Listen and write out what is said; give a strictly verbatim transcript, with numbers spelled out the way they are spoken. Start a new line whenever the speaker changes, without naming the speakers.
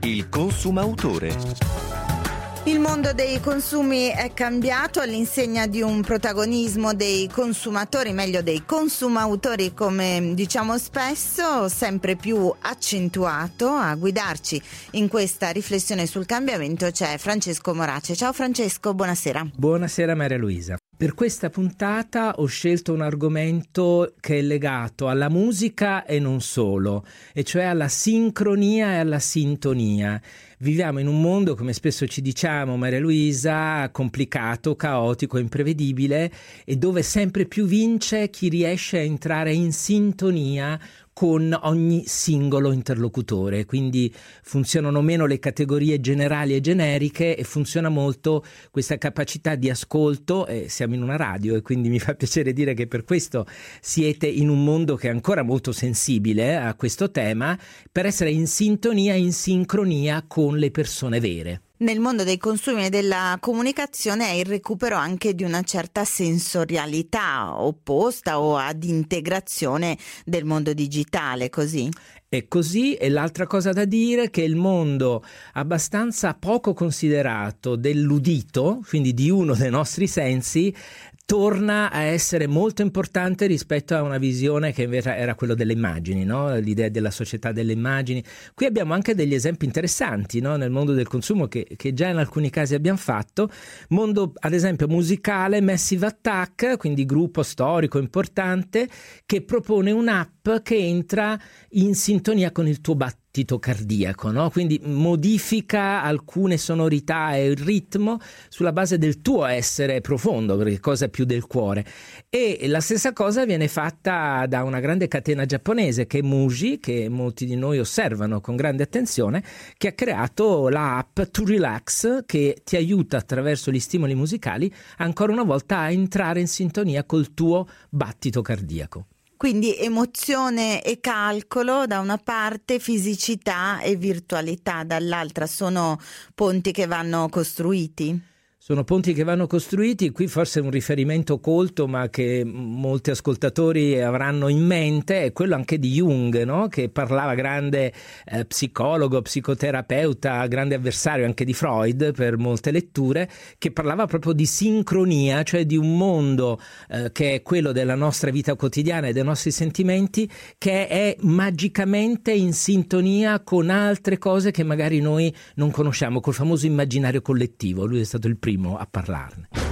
Il consumautore.
Il mondo dei consumi è cambiato all'insegna di un protagonismo dei consumatori, meglio dei consumautori come diciamo spesso, sempre più accentuato. A guidarci in questa riflessione sul cambiamento c'è Francesco Morace. Ciao Francesco, buonasera.
Buonasera Maria Luisa. Per questa puntata ho scelto un argomento che è legato alla musica e non solo, e cioè alla sincronia e alla sintonia. Viviamo in un mondo, come spesso ci diciamo, Maria Luisa, complicato, caotico, imprevedibile, e dove sempre più vince chi riesce a entrare in sintonia con ogni singolo interlocutore. Quindi funzionano meno le categorie generali e generiche e funziona molto questa capacità di ascolto. E siamo in una radio e quindi mi fa piacere dire che per questo siete in un mondo che è ancora molto sensibile a questo tema, per essere in sintonia, in sincronia con le persone vere.
Nel mondo dei consumi e della comunicazione è il recupero anche di una certa sensorialità opposta o ad integrazione del mondo digitale, così?
È così, e l'altra cosa da dire è che il mondo abbastanza poco considerato dell'udito, quindi di uno dei nostri sensi, torna a essere molto importante rispetto a una visione che invece era quello delle immagini, no? L'idea della società delle immagini. Qui abbiamo anche degli esempi interessanti, no? Nel mondo del consumo che, che già in alcuni casi abbiamo fatto. Mondo ad esempio musicale, Massive Attack, quindi gruppo storico importante, che propone un'app che entra in sintonia con il tuo battito cardiaco, no? Quindi modifica alcune sonorità e il ritmo sulla base del tuo essere profondo, perché cosa più del cuore. E la stessa cosa viene fatta da una grande catena giapponese che è Muji, che molti di noi osservano con grande attenzione, che ha creato la app To Relax, che ti aiuta attraverso gli stimoli musicali ancora una volta a entrare in sintonia col tuo battito cardiaco.
Quindi emozione e calcolo da una parte, fisicità e virtualità dall'altra, sono ponti che vanno costruiti?
Sono ponti che vanno costruiti. Qui forse un riferimento colto, ma che molti ascoltatori avranno in mente, è quello anche di Jung, no? Che parlava, grande eh, psicologo, psicoterapeuta, grande avversario anche di Freud per molte letture, che parlava proprio di sincronia, cioè di un mondo eh, che è quello della nostra vita quotidiana e dei nostri sentimenti, che è magicamente in sintonia con altre cose che magari noi non conosciamo, col famoso immaginario collettivo. Lui è stato il primo a parlarne.